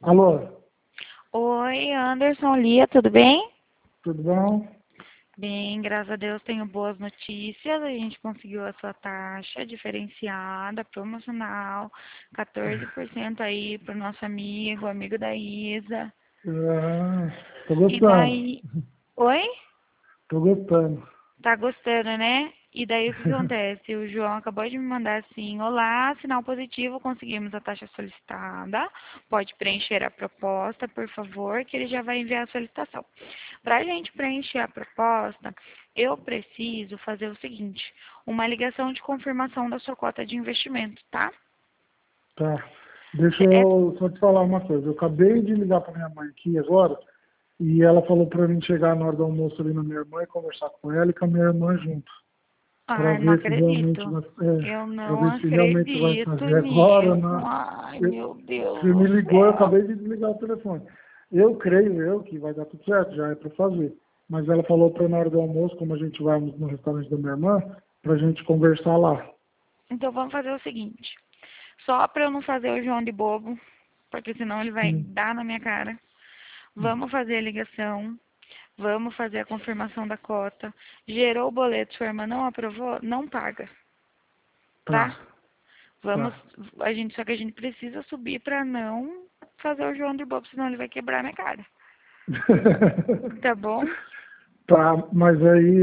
Alô, Oi, Anderson, Lia, tudo bem? tudo bom? Bem, graças a Deus tenho boas notícias. A gente conseguiu a sua taxa diferenciada, promocional, 14% aí para o nosso amigo da Isa. Ah, tô E gostando, daí. Oi? tô gostando. Tá gostando, né? E daí o que acontece? O João acabou de me mandar assim: olá, sinal positivo, conseguimos a taxa solicitada. Pode preencher a proposta, por favor, que ele já vai enviar a solicitação. Para a gente preencher a proposta, eu preciso fazer o seguinte: uma ligação de confirmação da sua cota de investimento, tá? Tá. Deixa É, eu só te falar uma coisa. Eu acabei de ligar para minha mãe aqui agora e ela falou para mim chegar na hora do almoço ali na minha irmã e conversar com ela e com a minha irmã junto, para ai, não ver se realmente acredito. vai, Eu para não ver se realmente vai acredito fazer agora, nisso. né? Ai, Eu- meu Deus Você do me ligou, eu céu. acabei de desligar o telefone. Eu creio que vai dar tudo certo, já é para fazer. Mas ela falou para na hora do almoço, como a gente vai no restaurante da minha irmã, para a gente conversar lá. Então vamos fazer o seguinte. Só para eu não fazer o João de bobo, porque senão ele vai Hum, dar na minha cara. Vamos fazer a ligação. Vamos fazer a confirmação da cota. Gerou o boleto, sua irmã não aprovou, não paga, tá? tá, Vamos, tá. só que a gente precisa subir para não fazer o João de bobo, senão ele vai quebrar minha cara. Tá bom? Tá, mas aí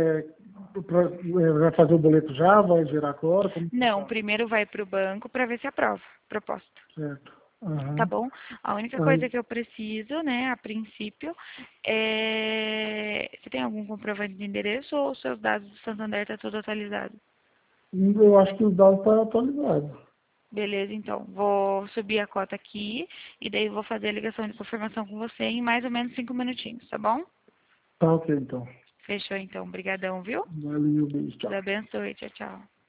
vai fazer o boleto já? Vai gerar agora? Como que Não, funciona? primeiro vai para o banco para ver se aprova a proposta. Certo. Tá Aham. bom? A única coisa Aí, que eu preciso, né, a princípio, é... Você tem algum comprovante de endereço ou os seus dados do Santander tá tudo atualizado? eu acho que os dados estão atualizados. Beleza, então. Vou subir a cota aqui e daí vou fazer a ligação de confirmação com você em mais ou menos 5 minutinhos, tá bom? Tá ok, então. Fechou, então. Obrigadão, viu? Valeu, beijo, tchau. Deus abençoe. Tchau, tchau.